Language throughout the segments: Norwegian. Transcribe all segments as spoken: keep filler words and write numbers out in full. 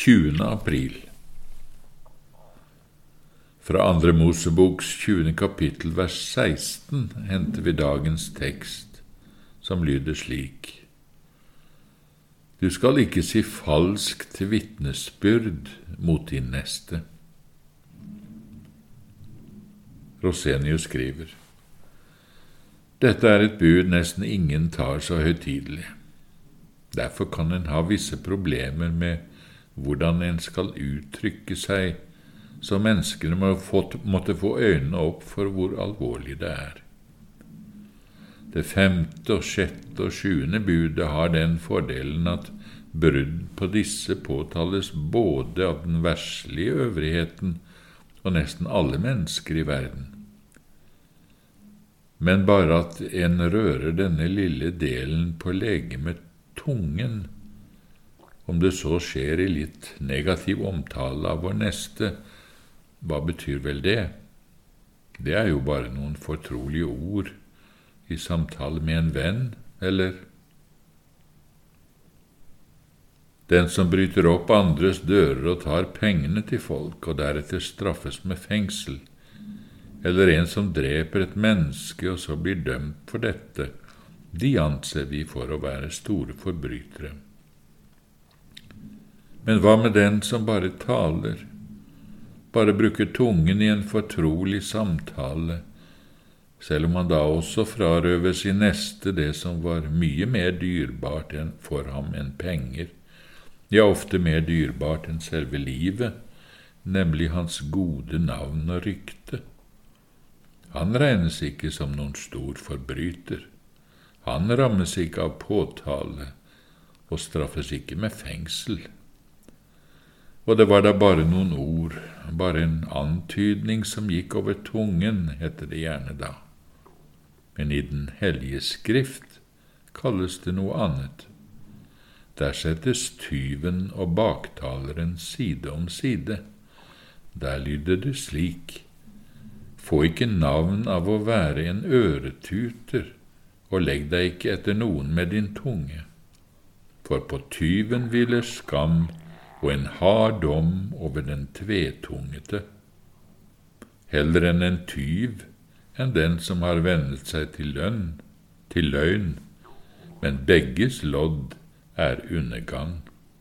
tjuende april. Fra andre Moseboks tjuende kapittel, vers seksten, henter vi dagens tekst, som lyder slik: Du skal ikke si falskt vitnesbyrd mot din neste. Rosenius skriver: Dette er et bud nesten ingen tar så høytidelig. Derfor kan en ha visse problemer med hvordan en skal uttrykke seg, så menneskene må få, måtte få øynene opp for hvor alvorlig det er. Det femte og sjette og sjuende budet har den fordelen at brudd på disse påtales både av den verslige øvrigheten og nesten alle mennesker i verden. Men bare at en rører denne lille delen på legemet tungen, om det så skjer i litt negativ omtale av vår neste, hva betyr vel det? Det er jo bare noen fortrolige ord i samtale med en venn, eller? Den som bryter opp andres dører og tar pengene til folk, og deretter straffes med fengsel, eller en som dreper et menneske og så blir dømt for dette, de anser vi for å være store forbrytere. Men hva med den som bare taler, bare bruker tungen i en fortrolig samtale, selv om han da også frarøver sin neste det som var mye mer dyrebart enn for ham enn penger, ja, ofte mer dyrebart enn selve livet, nemlig hans gode navn og rykte. Han regnes ikke som noen stor forbryter. Han rammes ikke av påtale og straffes ikke med fengsel. Og det var da bare noen ord, bare en antydning som gikk over tungen, heter det gjerne da. Men i den hellige skrift kalles det noe annet. Der settes tyven og baktaleren side om side. Der lyder det slik: Få ikke navn av å være en øretuter, og legg deg ikke etter noen med din tunge. For på tyven hviler skam, og en hard dom over den tvetungete. Heller enn en tyv enn den som har vennet seg til lønn, til løgn, men begges lodd er undergang.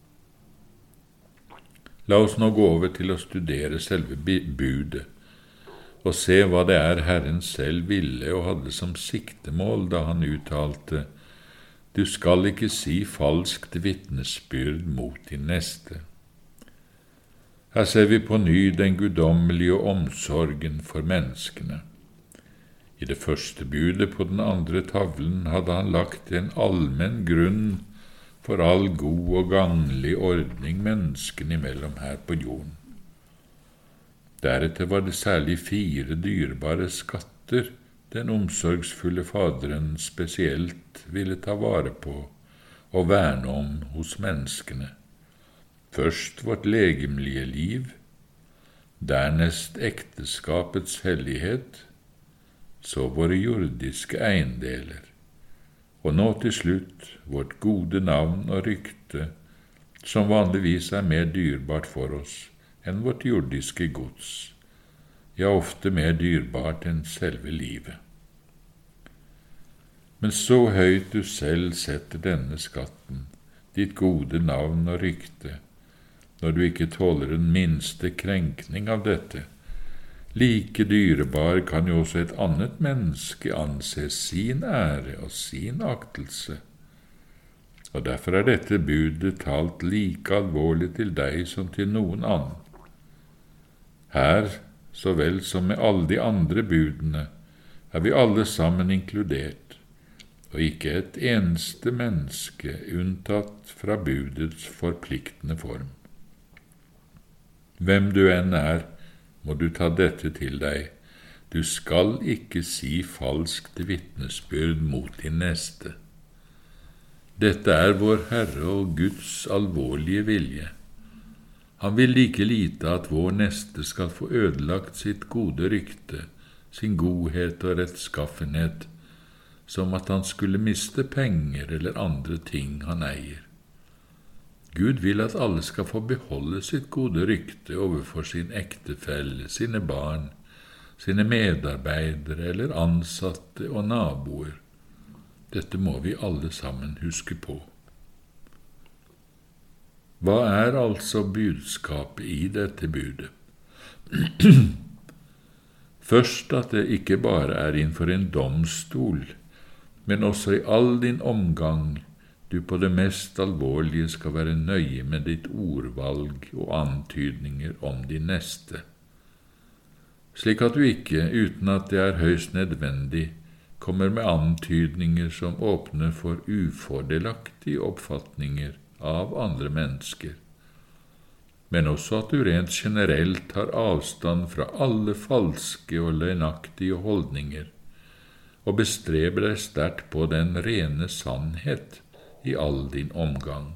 La oss nå gå over til å studere selve budet, og se hva det er Herren selv ville og hadde som siktemål da han uttalte: Du skal ikke si falskt vitnesbyrd mot din neste. Her ser vi på ny den guddommelige omsorgen for menneskene. I det første budet på den andre tavlen hadde han lagt en allmenn grunn for all god og gagnlig ordning menneskene imellom her på jorden. Deretter var det særlig fire dyrebare skatter den omsorgsfulle Faderen spesielt ville ta vare på og verne om hos menneskene. Først vårt legemlige liv, dernest ekteskapets hellighet, så våre jordiske eiendeler, og nå til slutt vårt gode navn og rykte, som vanligvis er mer dyrebart for oss enn vårt jordiske gods, ja, ofte mer dyrebart enn selve livet. Men så høyt du selv setter denne skatten, ditt gode navn og rykte, når du ikke tåler den minste krenkning av dette, like dyrebar kan jo også et annet menneske anse sin ære og sin aktelse. Og derfor er dette budet talt like alvorlig til deg som til noen annen. Her, så vel som med alle de andre budene, er vi alle sammen inkludert, og ikke et eneste menneske unntatt fra budets forpliktende form. Hvem du enn er, må du ta dette til deg: Du skal ikke si falskt vitnesbyrd mot din neste. Dette er vår Herre og Guds alvorlige vilje. Han vil like lite at vår neste skal få ødelagt sitt gode rykte, sin godhet og rettskaffenhet, som at han skulle miste penger eller andre ting han eier. Gud vil at alle skal få beholde sitt gode rykte overfor sin ektefelle, sine barn, sine medarbeidere eller ansatte og naboer. Dette må vi alle sammen huske på. Hva er altså budskapet i dette budet? Først at det ikke bare er innenfor en domstol, men også i all din omgang du på det mest alvorlige skal være nøye med ditt ordvalg og antydninger om din neste, slik at du ikke, uten at det er høyst nødvendig, kommer med antydninger som åpner for ufordelaktige oppfatninger av andre mennesker, men også at du rent generelt tar avstand fra alle falske og løgnaktige holdninger og bestreber deg sterkt på den rene sannhet i all din omgang.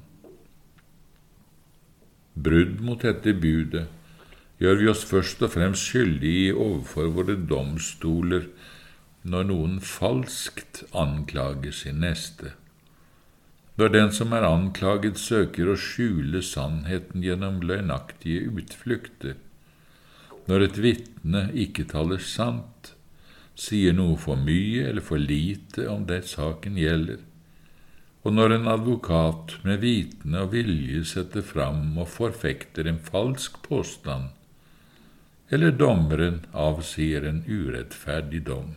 Brudd mot dette budet gjør vi oss først og fremst skyldige overfor våre domstoler når noen falskt anklager sin neste. Når den som er anklaget søker å skjule sannheten gjennom løgnaktige utflukter, når et vitne ikke taler sant, sier noe for mye eller for lite om det saken gjelder, og når en advokat med vitende og vilje setter fram og forfekter en falsk påstand, eller dommeren avsier en urettferdig dom.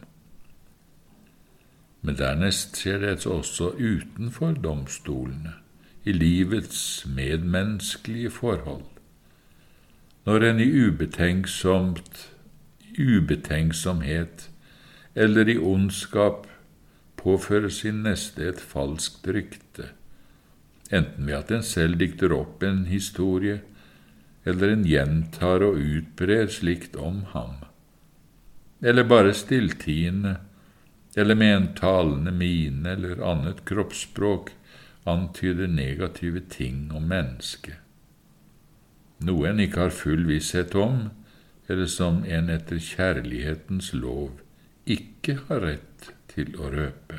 Men dernest skjer det også utenfor domstolene, i livets medmenneskelige forhold. Når en i ubetenksomt, ubetenksomhet eller i ondskap påfører sin neste et falskt rykte, enten ved at en selv dikter opp en historie, eller en gjentar og utbrer slikt om ham, eller bare stilltiende, eller med en talende mine eller annet kroppsspråk antyder negative ting om mennesket, noe en ikke har full visshet om, eller som en etter kjærlighetens lov ikke har rett til å røpe.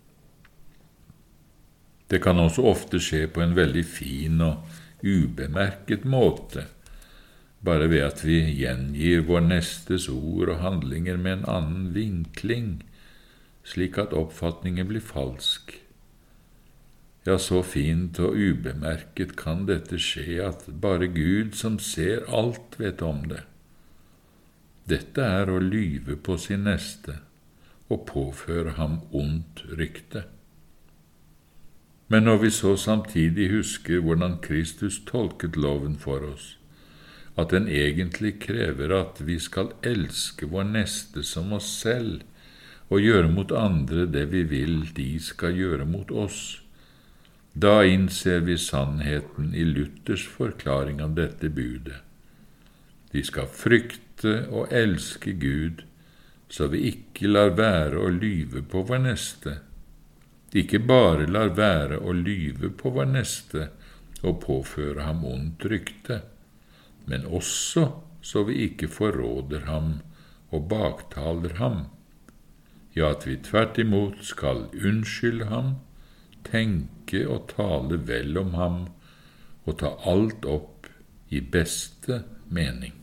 Det kan også ofte skje på en veldig fin og ubemerket måte, bare ved at vi gjengir vår nestes ord og handlinger med en annen vinkling, slik at oppfatningen blir falsk. Ja, så fint og ubemerket kan dette skje at bare Gud som ser alt vet om det. Dette er å lyve på sin neste og påføre ham ondt rykte. Men når vi så samtidig husker hvordan Kristus tolket loven for oss, at den egentlig krever at vi skal elske vår neste som oss selv, og gjøre mot andre det vi vil de skal gjøre mot oss, da innser vi sannheten i Luthers forklaring av dette budet. Vi skal frykte og elske Gud, så vi ikke lar være å lyve på vår neste. Ikke bare lar være å lyve på vår neste og påføre ham ondt rykte, men også så vi ikke forråder ham og baktaler ham. Ja, at vi tvert imot skal unnskylde ham, tenke og tale vel om ham, og ta alt opp i beste mening.